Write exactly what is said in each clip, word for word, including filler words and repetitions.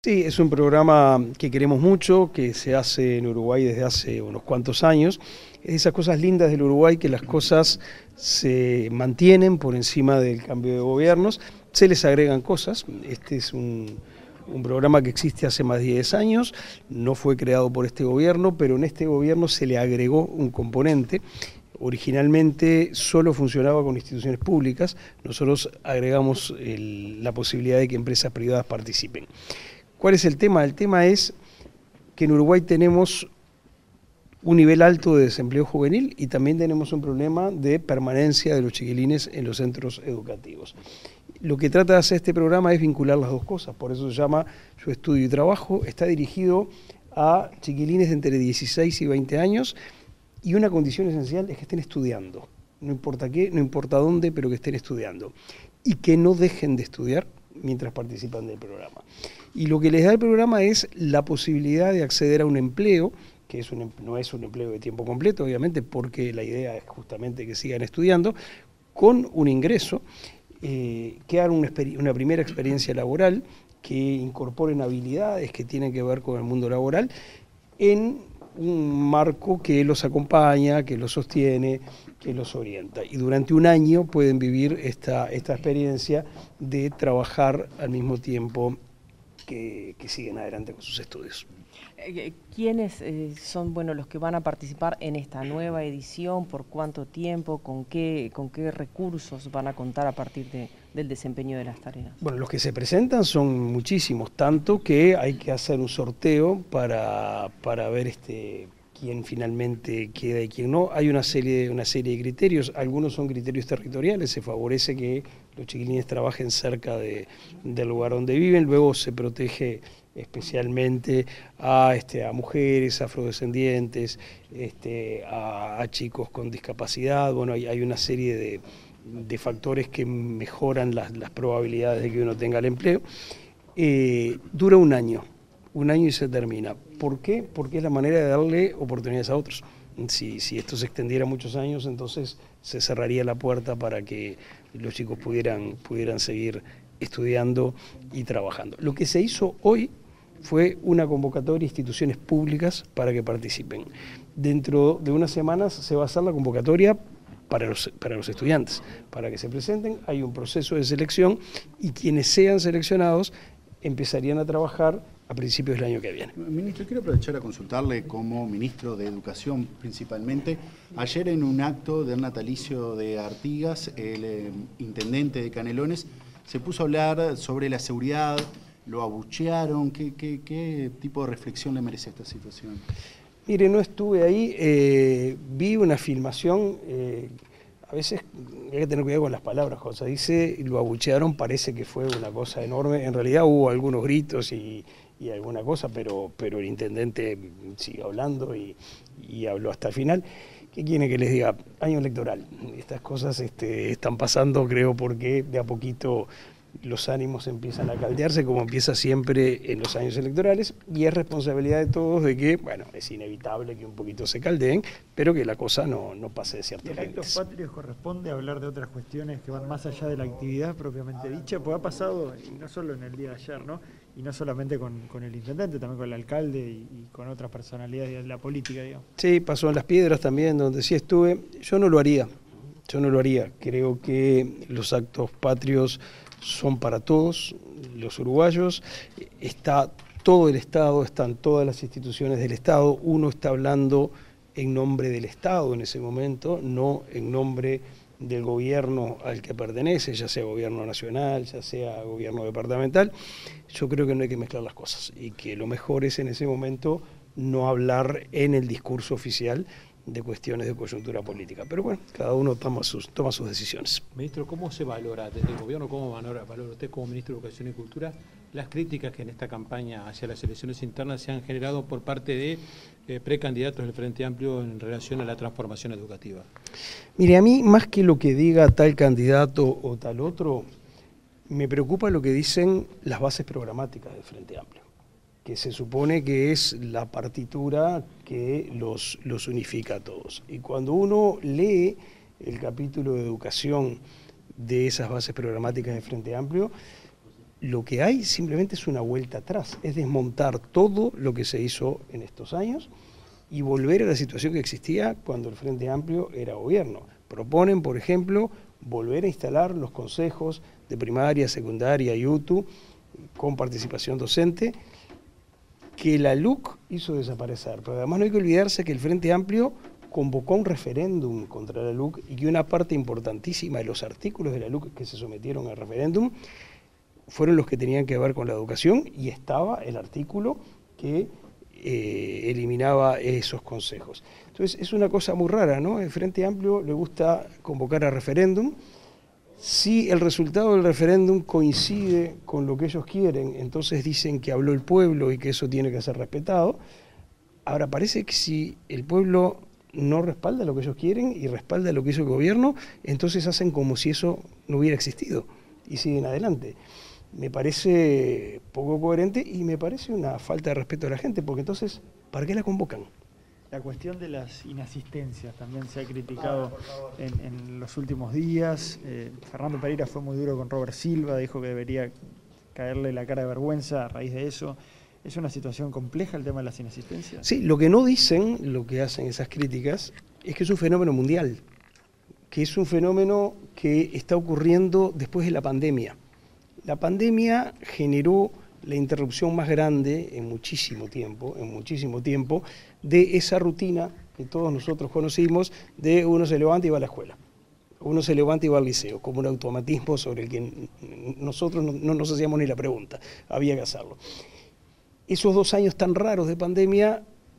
Sí, es un programa que queremos mucho, que se hace en Uruguay desde hace unos cuantos años. Es esas cosas lindas del Uruguay, que las cosas se mantienen por encima del cambio de gobiernos, se les agregan cosas. Este es un, un programa que existe hace más de diez años, no fue creado por este gobierno, pero en este gobierno se le agregó un componente. Originalmente solo funcionaba con instituciones públicas, nosotros agregamos el, la posibilidad de que empresas privadas participen. ¿Cuál es el tema? El tema es que en Uruguay tenemos un nivel alto de desempleo juvenil y también tenemos un problema de permanencia de los chiquilines en los centros educativos. Lo que trata de hacer este programa es vincular las dos cosas, por eso se llama Yo Estudio y Trabajo. Está dirigido a chiquilines de entre dieciséis y veinte años y una condición esencial es que estén estudiando, no importa qué, no importa dónde, pero que estén estudiando y que no dejen de estudiar mientras participan del programa. Y lo que les da el programa es la posibilidad de acceder a un empleo, que es un, no es un empleo de tiempo completo, obviamente, porque la idea es justamente que sigan estudiando, con un ingreso, eh, que hagan una, una primera experiencia laboral, que incorporen habilidades que tienen que ver con el mundo laboral, en un marco que los acompaña, que los sostiene, que los orienta. Y durante un año pueden vivir esta, esta experiencia de trabajar al mismo tiempo que, que siguen adelante con sus estudios. ¿Quiénes eh, son bueno, los que van a participar en esta nueva edición? ¿Por cuánto tiempo? ¿Con qué, con qué recursos van a contar a partir de, del desempeño de las tareas? Bueno, los que se presentan son muchísimos, tanto que hay que hacer un sorteo para, para ver este, quién finalmente queda y quién no. Hay una serie, una serie de criterios, algunos son criterios territoriales, se favorece que los chiquilines trabajen cerca de, del lugar donde viven, luego se protege especialmente a, este, a mujeres afrodescendientes, este, a, a chicos con discapacidad. Bueno, hay, hay una serie de, de factores que mejoran las, las probabilidades de que uno tenga el empleo. Eh, dura un año, un año y se termina. ¿Por qué? Porque es la manera de darle oportunidades a otros. Si, si esto se extendiera muchos años, entonces se cerraría la puerta para que los chicos pudieran, pudieran seguir estudiando y trabajando. Lo que se hizo hoy fue una convocatoria a instituciones públicas para que participen. Dentro de unas semanas se va a hacer la convocatoria para los, para los estudiantes, para que se presenten. Hay un proceso de selección y quienes sean seleccionados empezarían a trabajar a principios del año que viene. Ministro, quiero aprovechar a consultarle como ministro de Educación principalmente. Ayer en un acto del natalicio de Artigas, el eh, intendente de Canelones se puso a hablar sobre la seguridad, lo abuchearon. ¿Qué, qué, qué tipo de reflexión le merece esta situación? Mire, no estuve ahí, eh, vi una filmación, eh, a veces hay que tener cuidado con las palabras, José, dice, lo abuchearon, parece que fue una cosa enorme, en realidad hubo algunos gritos y, y alguna cosa, pero, pero el intendente siguió hablando y, y habló hasta el final. ¿Qué quiere que les diga? Año electoral, estas cosas este, están pasando, creo, porque de a poquito los ánimos empiezan a caldearse, como empieza siempre en los años electorales, y es responsabilidad de todos de que, bueno, es inevitable que un poquito se caldeen, pero que la cosa no, no pase de ciertos límites. En actos patrios corresponde hablar de otras cuestiones que van más allá de la actividad propiamente dicha, pues ha pasado, y no solo en el día de ayer, ¿no? Y no solamente con, con el intendente, también con el alcalde y, y con otras personalidades de la política, digamos. Sí, pasó en Las Piedras también, donde sí estuve. Yo no lo haría, yo no lo haría. Creo que los actos patrios son para todos los uruguayos, está todo el Estado, están todas las instituciones del Estado, uno está hablando en nombre del Estado en ese momento, no en nombre del gobierno al que pertenece, ya sea gobierno nacional, ya sea gobierno departamental. Yo creo que no hay que mezclar las cosas y que lo mejor es en ese momento no hablar en el discurso oficial de cuestiones de coyuntura política. Pero bueno, cada uno toma sus, toma sus decisiones. Ministro, ¿cómo se valora desde el gobierno, cómo valora, valora usted como ministro de Educación y Cultura las críticas que en esta campaña hacia las elecciones internas se han generado por parte de eh, precandidatos del Frente Amplio en relación a la transformación educativa? Mire, a mí más que lo que diga tal candidato o tal otro, me preocupa lo que dicen las bases programáticas del Frente Amplio, que se supone que es la partitura que los, los unifica a todos. Y cuando uno lee el capítulo de educación de esas bases programáticas de Frente Amplio, lo que hay simplemente es una vuelta atrás, es desmontar todo lo que se hizo en estos años y volver a la situación que existía cuando el Frente Amplio era gobierno. Proponen, por ejemplo, volver a instalar los consejos de primaria, secundaria y U T U con participación docente, que la L U C hizo desaparecer. Pero además no hay que olvidarse que el Frente Amplio convocó un referéndum contra la L U C y que una parte importantísima de los artículos de la L U C que se sometieron al referéndum fueron los que tenían que ver con la educación, y estaba el artículo que eh, eliminaba esos consejos. Entonces es una cosa muy rara, ¿no? El Frente Amplio le gusta convocar a referéndum. Si el resultado del referéndum coincide con lo que ellos quieren, entonces dicen que habló el pueblo y que eso tiene que ser respetado. Ahora, parece que si el pueblo no respalda lo que ellos quieren y respalda lo que hizo el gobierno, entonces hacen como si eso no hubiera existido y siguen adelante. Me parece poco coherente y me parece una falta de respeto a la gente, porque entonces, ¿para qué la convocan? La cuestión de las inasistencias también se ha criticado en, en los últimos días. Eh, Fernando Pereira fue muy duro con Robert Silva, dijo que debería caerle la cara de vergüenza a raíz de eso. ¿Es una situación compleja el tema de las inasistencias? Sí, lo que no dicen, lo que hacen esas críticas, es que es un fenómeno mundial, que es un fenómeno que está ocurriendo después de la pandemia. La pandemia generó la interrupción más grande en muchísimo tiempo, en muchísimo tiempo, de esa rutina que todos nosotros conocimos de uno se levanta y va a la escuela, uno se levanta y va al liceo, como un automatismo sobre el que nosotros no, no nos hacíamos ni la pregunta, había que hacerlo. Esos dos años tan raros de pandemia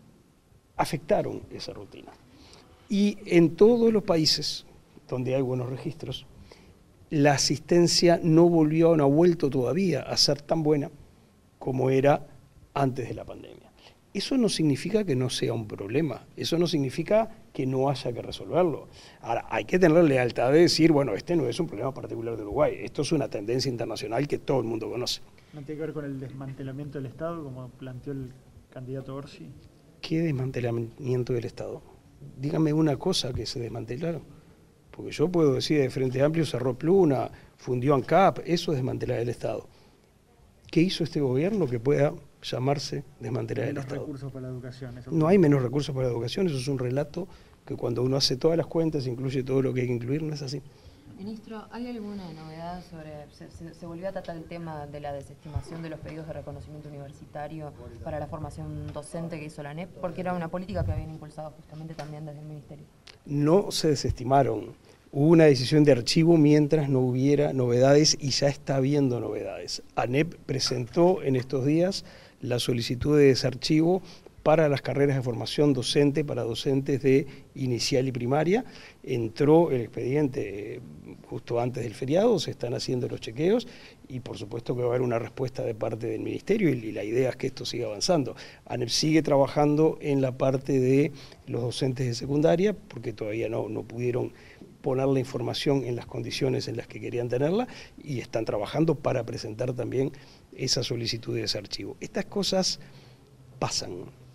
afectaron esa rutina. Y en todos los países donde hay buenos registros, la asistencia no volvió, no ha vuelto todavía a ser tan buena como era antes de la pandemia. Eso no significa que no sea un problema, eso no significa que no haya que resolverlo. Ahora, hay que tener la lealtad de decir, bueno, este no es un problema particular de Uruguay, esto es una tendencia internacional que todo el mundo conoce. ¿No tiene que ver con el desmantelamiento del Estado, como planteó el candidato Orsi? ¿Qué desmantelamiento del Estado? Dígame una cosa que se desmantelaron. Porque yo puedo decir de Frente Amplio cerró Pluna, fundió ANCAP, eso es desmantelar el Estado. ¿Qué hizo este gobierno que pueda llamarse desmantelar el Estado? Menos recursos para la educación. Eso no hay menos recursos para la educación, eso es un relato que cuando uno hace todas las cuentas, incluye todo lo que hay que incluir, no es así. Ministro, ¿hay alguna novedad sobre, se, se, se volvió a tratar el tema de la desestimación de los pedidos de reconocimiento universitario para la formación docente que hizo la A N E P? Porque era una política que habían impulsado justamente también desde el Ministerio. No se desestimaron. Hubo una decisión de archivo mientras no hubiera novedades y ya está habiendo novedades. A N E P presentó en estos días la solicitud de desarchivo para las carreras de formación docente, para docentes de inicial y primaria. Entró el expediente justo antes del feriado, se están haciendo los chequeos y por supuesto que va a haber una respuesta de parte del Ministerio y la idea es que esto siga avanzando. A N E P sigue trabajando en la parte de los docentes de secundaria porque todavía no, no pudieron poner la información en las condiciones en las que querían tenerla y están trabajando para presentar también esa solicitud de desarchivo. Estas cosas pasan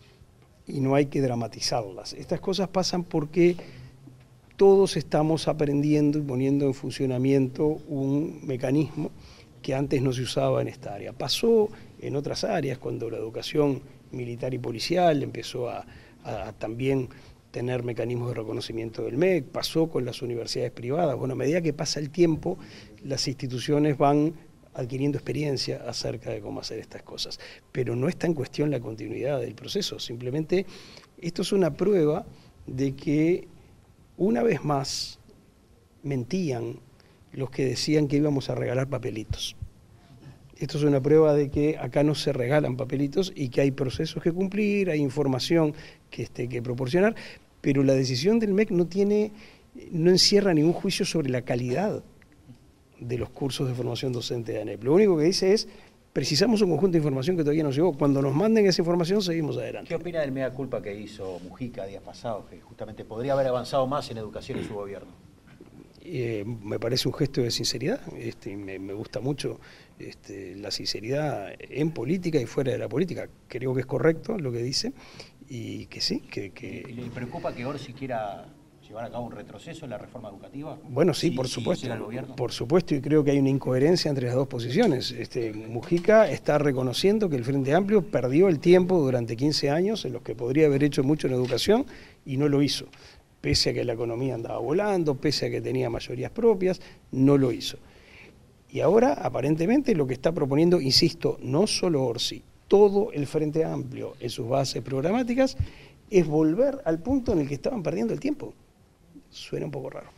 y no hay que dramatizarlas. Estas cosas pasan porque todos estamos aprendiendo y poniendo en funcionamiento un mecanismo que antes no se usaba en esta área. Pasó en otras áreas, cuando la educación militar y policial empezó a, a también tener mecanismos de reconocimiento del M E C, pasó con las universidades privadas. Bueno, a medida que pasa el tiempo, las instituciones van adquiriendo experiencia acerca de cómo hacer estas cosas. Pero no está en cuestión la continuidad del proceso, simplemente esto es una prueba de que una vez más mentían los que decían que íbamos a regalar papelitos. Esto es una prueba de que acá no se regalan papelitos y que hay procesos que cumplir, hay información que, este, que proporcionar, pero la decisión del M E C no tiene, no encierra ningún juicio sobre la calidad de los cursos de formación docente de A N E P. Lo único que dice es, precisamos un conjunto de información que todavía no llegó. Cuando nos manden esa información, seguimos adelante. ¿Qué opina del mea culpa que hizo Mujica días pasados, que justamente podría haber avanzado más en educación en su gobierno? Eh, me parece un gesto de sinceridad, este, me, me gusta mucho este, la sinceridad en política y fuera de la política. Creo que es correcto lo que dice y que sí, que... que... ¿Y le preocupa que Orsi quiera llevar a cabo un retroceso en la reforma educativa? Bueno, sí, si, por si supuesto. el gobierno. Por supuesto, y creo que hay una incoherencia entre las dos posiciones. Este, Mujica está reconociendo que el Frente Amplio perdió el tiempo durante quince años en los que podría haber hecho mucho en educación y no lo hizo. Pese a que la economía andaba volando, pese a que tenía mayorías propias, no lo hizo. Y ahora, aparentemente, lo que está proponiendo, insisto, no solo Orsi, todo el Frente Amplio en sus bases programáticas, es volver al punto en el que estaban perdiendo el tiempo. Suena un poco raro.